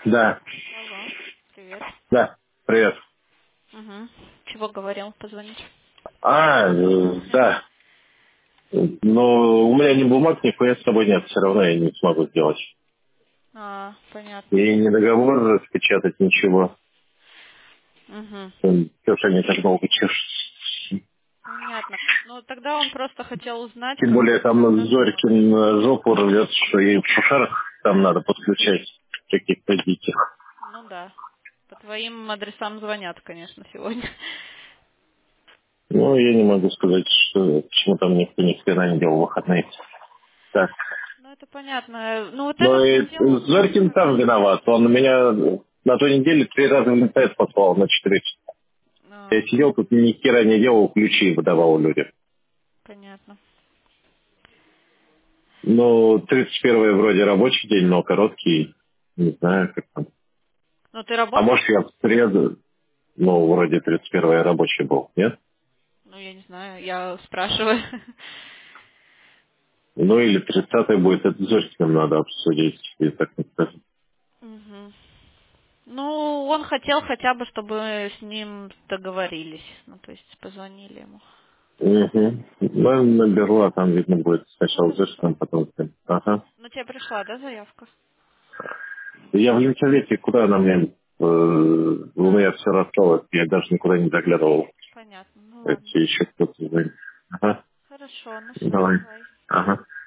Да, Алло, привет. да, привет. Угу. Чего говорил позвонить? Да. Но у меня ни бумаг, ни хуя с собой нет, все равно я не смогу сделать. Понятно. И не договор распечатать, ничего. Угу. Все же они так долго чешутся. Понятно. Ну, тогда он просто хотел узнать, Тем более там когда сможет. Зорькин жопу рвет, что и в шушарах там надо подключать каких-то диких. Ну да. По твоим адресам звонят, конечно, сегодня. Ну, я не могу сказать, что почему там никто ни хрена не делал в выходные. Так. Ну, это понятно. Ну, вот Но этот и хотел узнать, Зорькин как... там виноват. Он меня на той неделе 3 раза в интернет послал на 4 часа. Я А, сидел тут ни хера не делал, ключи выдавал людям. понятно. Ну, 31-е вроде рабочий день, но короткий. Не знаю, как там. Ну, ты А работаешь? может, я в среду, ну, вроде 31-е рабочий был, нет? Ну, я не знаю, я спрашиваю. Ну, или 30-е будет, это с Зорькиным надо обсудить, и так не скажу. Угу. Ну, он хотел хотя бы, чтобы мы с ним договорились. Ну, то есть позвонили ему. Угу. Ну, я наберу, а там видно будет сначала с Хорошо. Зорькиным, потом с ним. Ага. Ну, тебе пришла, да, заявка? Я в Ленсовете, куда она мне... у А, меня все рассталось, я даже никуда не заглядывал. понятно. Ну, Это ладно. еще кто-то звонит. Ага, Хорошо, ну все, давай. давай. Ага.